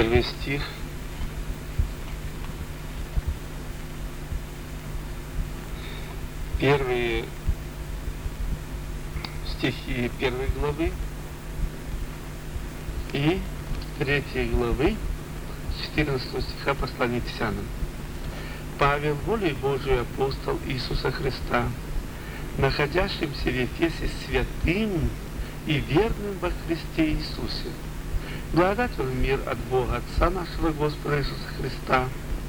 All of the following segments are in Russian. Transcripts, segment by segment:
Первый стих. Первые стихи 1 главы и 3 главы 14 стиха послания к Ефесянам. Павел, волей Божией апостол Иисуса Христа, находящимся в Ефесе святым и верным во Христе Иисусе, благодать вам мир от Бога Отца нашего Господа Иисуса Христа,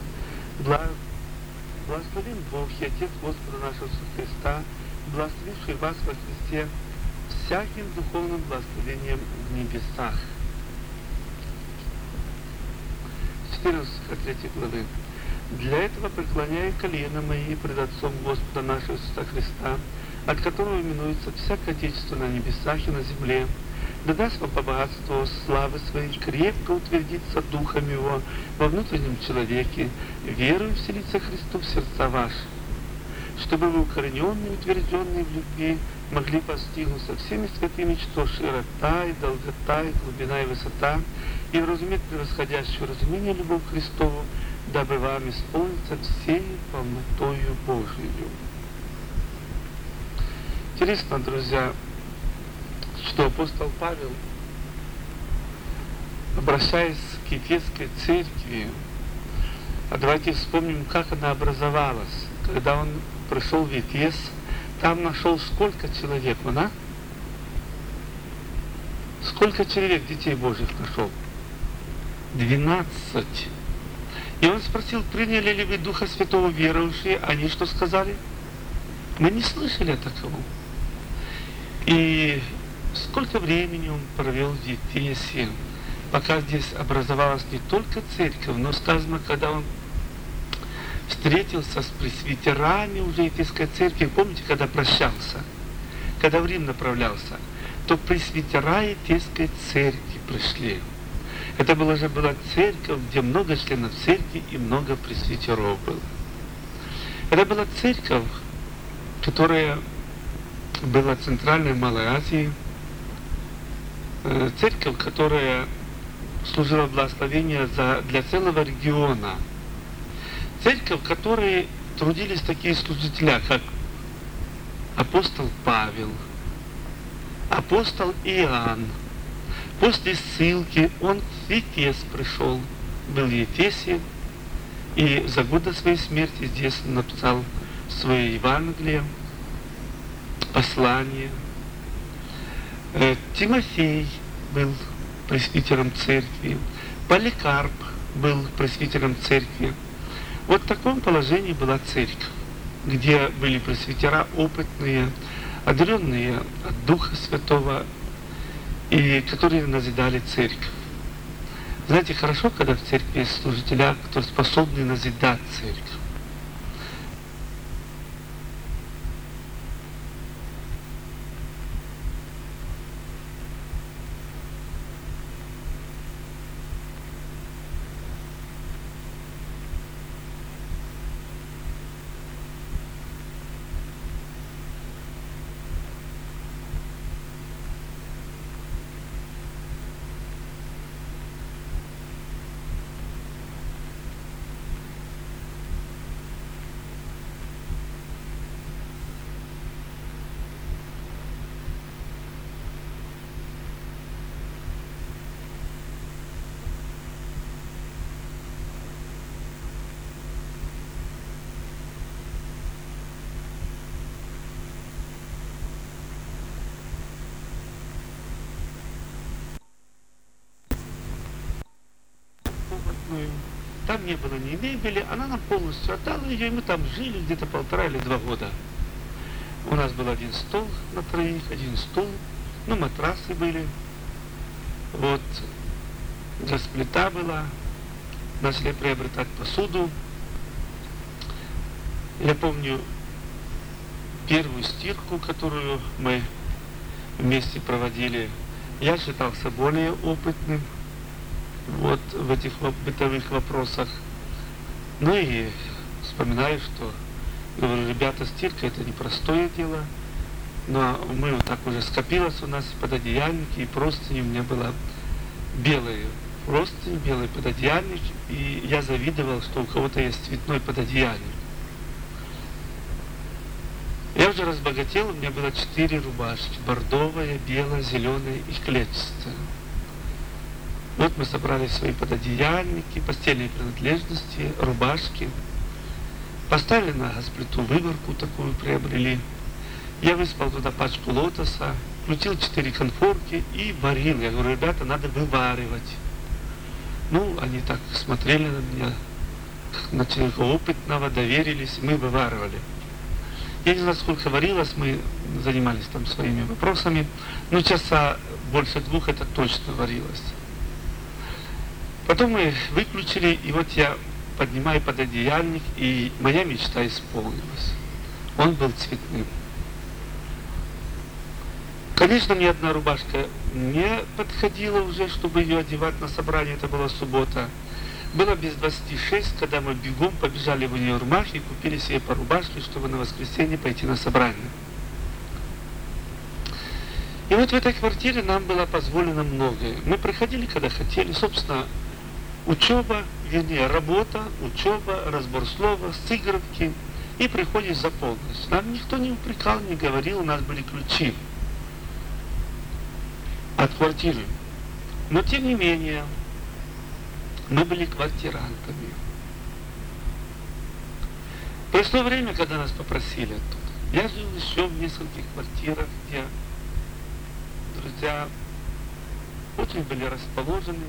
благословен Бог и Отец Господа нашего Иисуса Христа, благословивший вас во Христе всяким духовным благословением в небесах. 14-3 главы. Для этого преклоняю колено мои пред Отцом Господа нашего Иисуса Христа, от которого именуется всякое Отечество на небесах и на земле, да даст вам по богатству славы своей крепко утвердиться духом его во внутреннем человеке, верою вселиться Христу в сердца ваши, чтобы вы, укорененные и утвержденные в любви, могли постигнуть со всеми святыми, что широта и долгота, и глубина и высота, и вразуметь превосходящую разумение любовь Христову, дабы вам исполниться всей полнотою Божией. Интересно, друзья, что апостол Павел, обращаясь к Ефесской церкви, давайте вспомним, как она образовалась. Когда он пришел в Ефес, там нашел сколько человек, Сколько человек детей Божьих нашел? 12. И он спросил, приняли ли вы Духа Святого верующие? Они что сказали? Мы не слышали о таковом. И сколько времени он провел в Ефесе, пока здесь образовалась не только церковь, но сказано, когда он встретился с пресвитерами уже Ефесской церкви, помните, когда прощался, когда в Рим направлялся, то пресвитера Ефесской церкви пришли. Это была церковь, где много членов церкви и много пресвитеров было. Это была церковь, которая была в Центральной Малой Азии, церковь, которая служила благословение для целого региона. Церковь, в которой трудились такие служители, как апостол Павел, апостол Иоанн. После ссылки он в Ефес пришел, был в Ефесе, и за год до своей смерти здесь написал свое Евангелие, послание. Тимофей был пресвитером церкви, Поликарп был пресвитером церкви. Вот в таком положении была церковь, где были пресвитера опытные, одаренные от Духа Святого, и которые назидали церковь. Знаете, хорошо, когда в церкви есть служителя, которые способны назидать церковь. Там не было ни мебели, она нам полностью отдала ее, и мы там жили где-то 1,5 или 2 года. У нас был один стол на троих, один стул, матрасы были, вот, газплита была, начали приобретать посуду. Я помню первую стирку, которую мы вместе проводили, я считался более опытным вот в этих бытовых вопросах. Ну и вспоминаю, что, говорю, ребята, стирка это непростое дело, но мы вот так уже скопилось у нас под одеяльники, и простыни у меня была белые. простынь, белый пододеяльник, и я завидовал, что у кого-то есть цветной пододеяльник. Я уже разбогател, у меня было 4 рубашки: бордовая, белая, зеленая и клетчатая. Вот мы собрали свои пододеяльники, постельные принадлежности, рубашки. Поставили на газплиту выборку такую, приобрели. Я выспал туда пачку лотоса, включил 4 конфорки и варил. Я говорю: ребята, надо вываривать. Ну, они так смотрели на меня, как на человека опытного, доверились, мы вываривали. Я не знаю, сколько варилось, мы занимались там своими вопросами, но часа больше 2 это точно варилось. Потом мы выключили, и вот я поднимаю пододеяльник, и моя мечта исполнилась. Он был цветным. Конечно, ни одна рубашка не подходила уже, чтобы ее одевать на собрание, это была суббота. Было без 26, когда мы бегом побежали в универмаг и купили себе по рубашке, чтобы на воскресенье пойти на собрание. И вот в этой квартире нам было позволено многое. Мы приходили, когда хотели. Собственно, учеба, вернее, работа, учеба, разбор слова, сыгровки. И приходишь за полночь. Нам никто не упрекал, не говорил, у нас были ключи от квартиры. Но, тем не менее, мы были квартирантами. Пришло время, когда нас попросили оттуда. Я жил еще в нескольких квартирах, где друзья очень были расположены,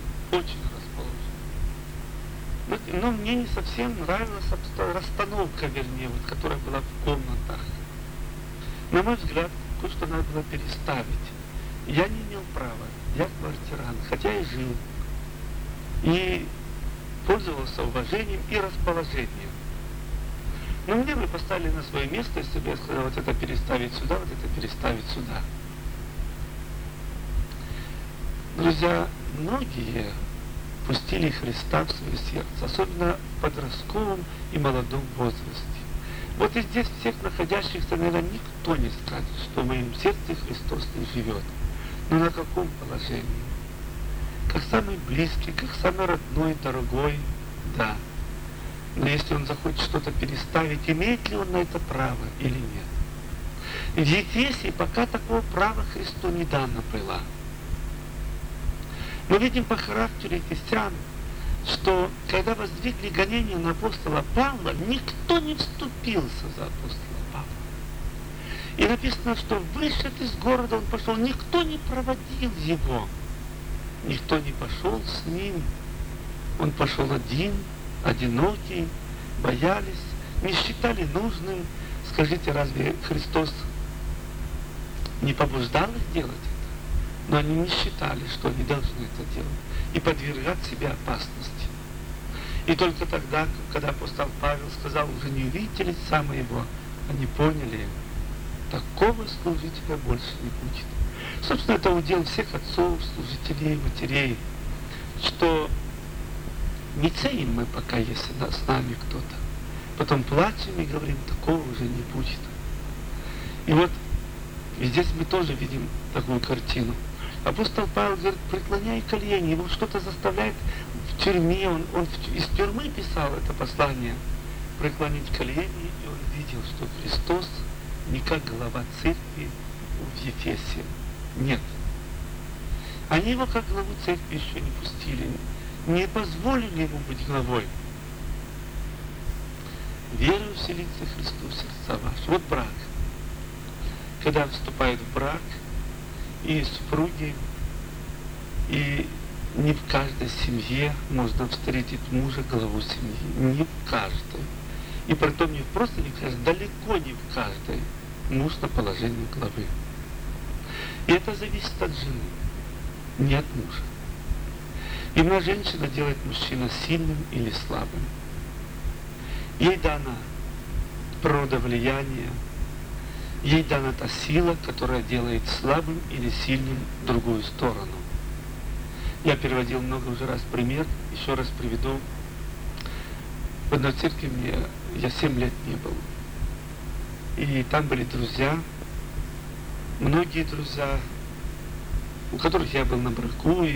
но мне не совсем нравилась расстановка, вернее, вот, которая была в комнатах. На мой взгляд, кое-что надо было переставить. Я не имел права, я квартирант, хотя и жил. И пользовался уважением и расположением. Но мне бы поставили на свое место, если бы я сказал: вот это переставить сюда, вот это переставить сюда. Друзья, многие пустили Христа в свое сердце, особенно в подростковом и молодом возрасте. Вот и здесь всех находящихся, наверное, никто не скажет, что в моем сердце Христос не живет. Но на каком положении? Как самый близкий, как самый родной, дорогой, да. Но если он захочет что-то переставить, имеет ли он на это право или нет? В Ефесе пока такого права Христу не дано было. Мы видим по характеру ефесян, что когда воздвигли гонение на апостола Павла, никто не вступился за апостола Павла. И написано, что вышед из города он пошел, никто не проводил его. Никто не пошел с ним. Он пошел один, одинокий, боялись, не считали нужным. Скажите, разве Христос не побуждал их делать это? Но они не считали, что они должны это делать и подвергать себя опасности. И только тогда, когда апостол Павел сказал: уже не увидите лица моего, они поняли: такого служителя больше не будет. Собственно, это удел всех отцов, служителей, матерей, что не ценим мы пока, если с нами кто-то. Потом плачем и говорим: такого уже не будет. И вот и здесь мы тоже видим такую картину. Апостол Павел говорит: преклоняй колени, его что-то заставляет в тюрьме, он из тюрьмы писал это послание, преклонить колени, и он видел, что Христос не как глава церкви в Ефесе. Нет. Они его как главу церкви еще не пустили, не позволили ему быть главой. Верою вселится Христу в сердца ваши. Вот брак. Когда вступают в брак, и супруги, и не в каждой семье можно встретить мужа, главу семьи. Не в каждой. И притом не просто не в каждой, далеко не в каждой муж на положении главы. И это зависит от жены, не от мужа. Именно женщина делает мужчину сильным или слабым. Ей дана природа влияния, ей дана та сила, которая делает слабым или сильным другую сторону. Я переводил много уже раз пример, еще раз приведу. В одной церкви я 7 лет не был. И там были друзья, многие друзья, у которых я был на браку, и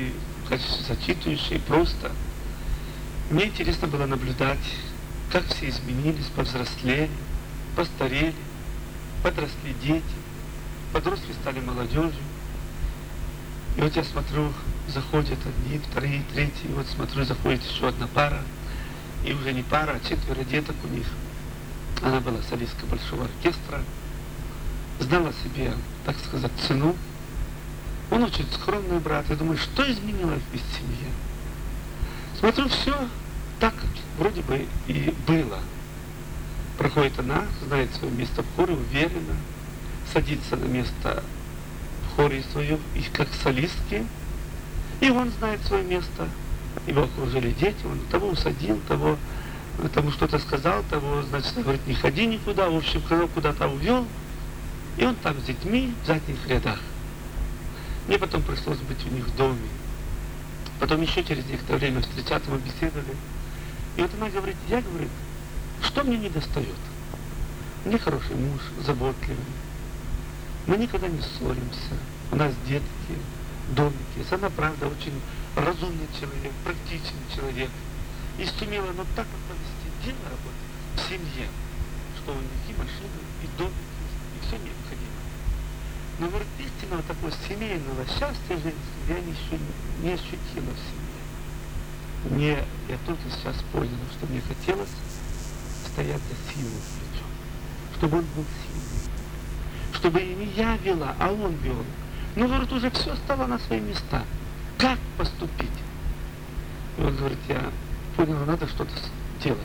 в качестве зачитывающей, просто. Мне интересно было наблюдать, как все изменились, повзрослели, постарели, подросли дети, подростки стали молодежью. И вот я смотрю, заходят одни, вторые, третьи, и вот смотрю, заходит еще одна пара, и уже не пара, а 4 деток у них. Она была солистка большого оркестра, знала себе, так сказать, цену. Он очень скромный брат. Я думаю, что изменилось в их семье? Смотрю, все так, вроде бы и было. Проходит она, знает свое место в хоре, уверенно, садится на место в хоре свое, и как солистки. И он знает свое место. Его окружили дети, он того усадил, того тому что-то сказал, того, значит, говорит, не ходи никуда, в общем, куда-то увел. И он там с детьми в задних рядах. Мне потом пришлось быть у них в доме. Потом еще через некоторое время встречаться, мы беседовали. И вот она говорит, я, говорит, что мне не достает? Мне хороший муж, заботливый. Мы никогда не ссоримся. У нас детки, домики. Она, правда, очень разумный человек, практичный человек. И сумела, но так вот повести дело вот в семье, что у них и машины, и домики, и все необходимо. Но, говорит, истинного такого семейного счастья женского я еще не ощутила в семье. Я только сейчас понял, что мне хотелось стоять за силу плечом, чтобы он был сильный, чтобы не я вела, а он вел. Но, говорит, уже все стало на свои места. Как поступить? И он говорит, я понял, надо что-то делать.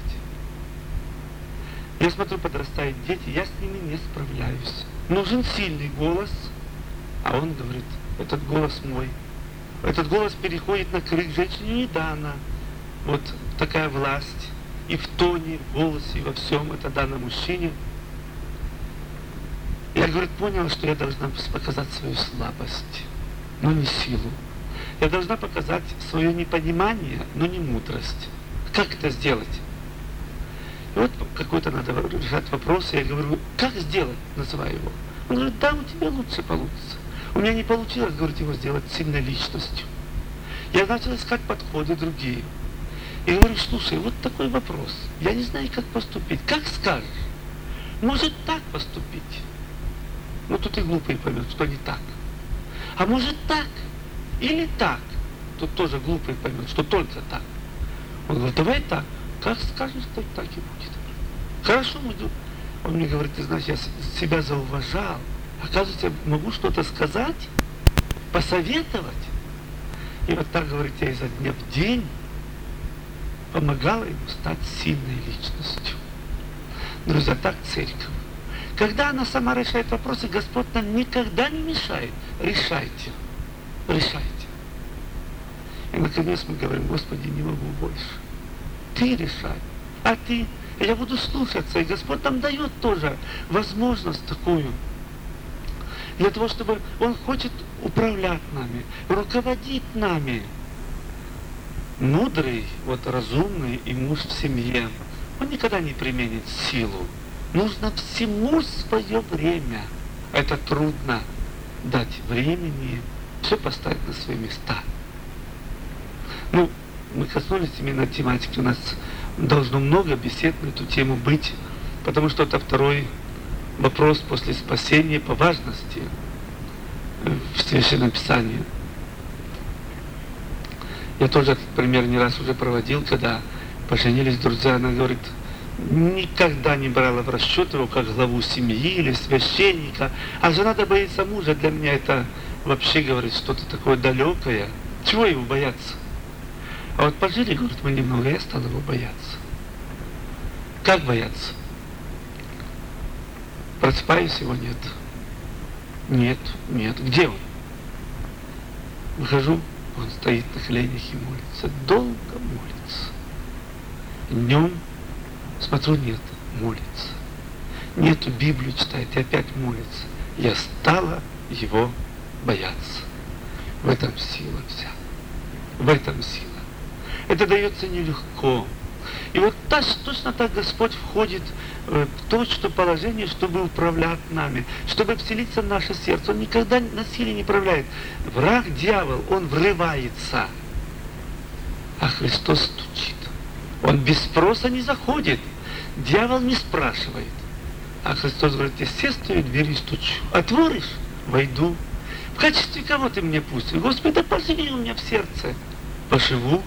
Я смотрю, подрастают дети, я с ними не справляюсь. Нужен сильный голос, а он говорит, этот голос мой. Этот голос переходит на крик, женщине не дана. Вот такая власть и в тоне, в голосе, и во всем это дано мужчине. Я, говорит, понял, что я должна показать свою слабость, но не силу. Я должна показать свое непонимание, но не мудрость. Как это сделать? И вот какой-то надо решать вопрос, я говорю, как сделать, называю его. Он говорит, да, у тебя лучше получится. У меня не получилось, говорит, его сделать сильной личностью. Я начал искать подходы другие. И говорю, слушай, вот такой вопрос. Я не знаю, как поступить. Как скажешь? Может так поступить? Ну, тут и глупый поймет, что не так. А может так? Или так? Тут тоже глупый поймет, что только так. Он говорит, давай так. Как скажешь, так и будет. Хорошо, он мне говорит, ты знаешь, я себя зауважал. Оказывается, я могу что-то сказать, посоветовать. И вот так, говорит, я изо дня в день помогала ему стать сильной личностью. Друзья, так церковь. Когда она сама решает вопросы, Господь нам никогда не мешает. Решайте. Решайте. И наконец мы говорим, Господи, не могу больше. Ты решай. А ты, я буду слушаться. И Господь нам дает тоже возможность такую. Для того, чтобы Он хочет управлять нами, руководить нами. Мудрый, вот разумный и муж в семье, он никогда не применит силу. Нужно всему свое время. Это трудно дать времени, все поставить на свои места. Ну, мы коснулись именно тематики. У нас должно много бесед на эту тему быть, потому что это второй вопрос после спасения по важности в Священном Писании. Я тоже этот пример не раз уже проводил, когда поженились друзья, она говорит, никогда не брала в расчет его как главу семьи или священника, а жена-то боится мужа, для меня это вообще, говорит, что-то такое далекое. Чего его бояться? А вот пожили, говорит, мы немного, я стал его бояться. Как бояться? Просыпаюсь, его нет. Нет. Где он? Выхожу, он стоит на коленях и молится. Долго молится. Днем смотрю, нет, молится. Нету, Библию читает и опять молится. Я стала его бояться. В этом сила вся. В этом сила. Это дается нелегко. И вот точно так Господь входит в то, что положение, чтобы управлять нами, чтобы вселиться в наше сердце. Он никогда насилие не управляет. Враг, дьявол, он врывается. а Христос стучит. Он без спроса не заходит. Дьявол не спрашивает. А Христос говорит: я все стою в двери и стучу. Отворишь? Войду. В качестве кого ты мне пустишь? Господи, да поживи у меня в сердце. Поживу.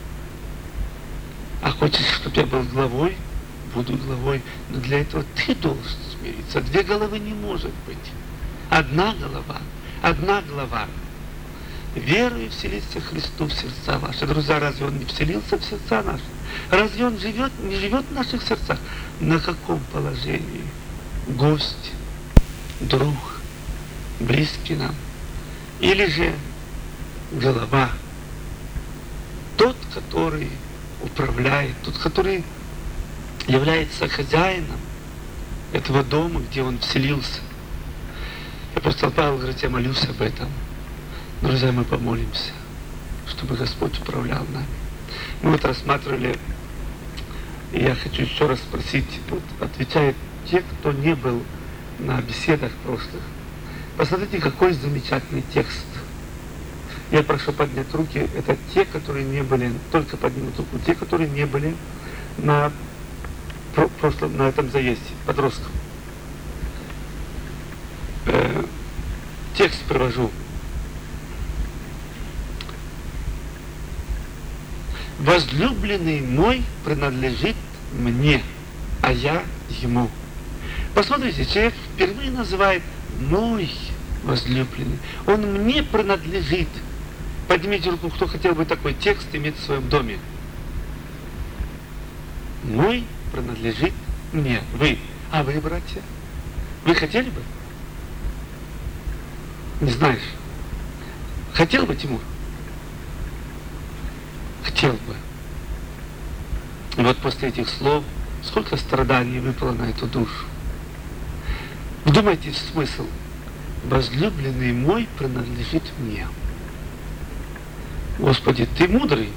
А хочешь, чтобы я был главой? Буду главой. Но для этого ты должен смириться. Две головы не может быть. Одна голова, одна глава. Верою вселится Христу в сердца ваши. Друзья, разве Он не вселился в сердца наши? Разве Он не живет в наших сердцах? На каком положении? Гость, друг, близкий нам. Или же голова. Тот, который управляет, тот, который является хозяином этого дома, где он вселился. Апостол Павел говорит: я молюсь об этом. Друзья, мы помолимся, чтобы Господь управлял нами. Мы вот рассматривали, и я хочу еще раз спросить, вот отвечают те, кто не был на беседах прошлых. Посмотрите, какой замечательный текст. Я прошу поднять руки. Это те, которые не были, только поднимут руку, те, которые не были на прошлом, на этом заезде, подростков. Текст привожу. Возлюбленный мой принадлежит мне, а я ему. Посмотрите, человек впервые называет мой возлюбленный. Он мне принадлежит. Поднимите руку, кто хотел бы такой текст иметь в своем доме. Мой принадлежит мне. Вы. А вы, братья? Вы хотели бы? Не знаешь. Хотел бы, Тимур? Хотел бы. И вот после этих слов сколько страданий выпало на эту душу. Вдумайтесь в смысл. Возлюбленный мой принадлежит мне. Господи, ты мудрый,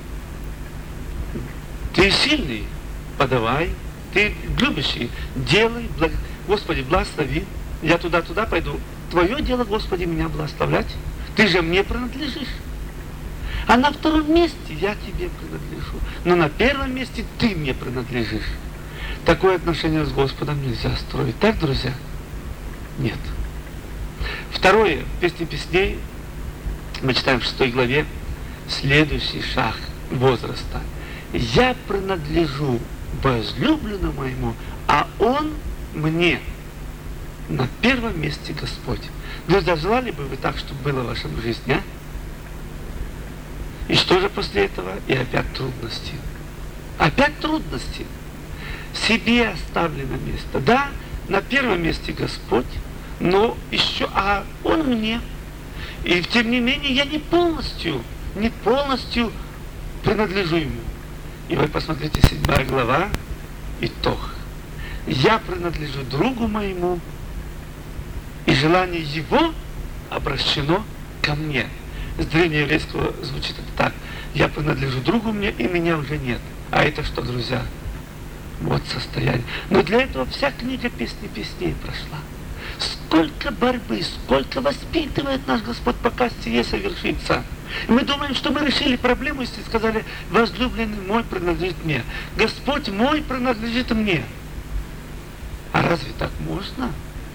ты сильный, подавай, ты любящий, делай, Господи, благослови, я туда-туда пойду. Твое дело, Господи, меня благословлять, ты же мне принадлежишь. А на втором месте я тебе принадлежу, но на первом месте ты мне принадлежишь. Такое отношение с Господом нельзя строить. Так, друзья? Нет. Второе, в Песне Песней, мы читаем в 6 главе, следующий шаг возраста. Я принадлежу возлюбленному моему, а он мне. На первом месте Господь. Друзья, желали бы вы так, чтобы было в вашей жизни, а? И что же после этого? И опять трудности. Опять трудности. Себе оставлено место. Да, на первом месте Господь, но еще, а Он мне. И тем не менее я не полностью принадлежу Ему. И вы посмотрите, 7 глава, итог. Я принадлежу другу моему, и желание его обращено ко мне. С древнееврейского звучит это так. Я принадлежу другу мне, и меня уже нет. А это что, друзья? Вот состояние. Но для этого вся книга Песни Песней прошла. Сколько борьбы, сколько воспитывает наш Господь, пока сие совершится. И мы думаем, что мы решили проблему, если сказали: возлюбленный мой принадлежит мне. Господь мой принадлежит мне. А разве так можно?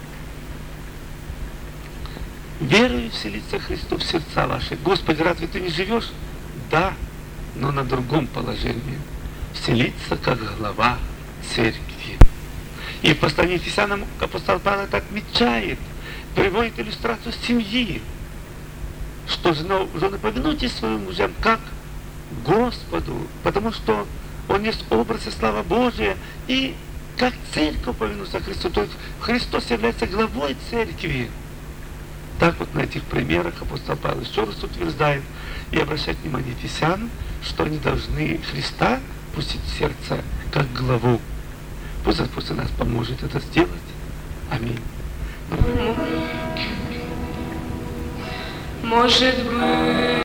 Верою вселится Христу в сердца ваши. Господи, разве ты не живешь? Да, но на другом положении. Вселится как глава церкви. И в послании Ефесянам апостол Павел это отмечает, приводит иллюстрацию семьи, что жены, повинуйтесь своим мужьям как Господу, потому что Он есть образ и слава Божия, и как церковь повинуется Христу, то есть Христос является главой церкви. Так вот на этих примерах апостол Павел еще раз утверждает и обращает внимание Ефесян, что они должны Христа пустить в сердце как главу. Пусть Господь нас поможет это сделать. Аминь. Может быть.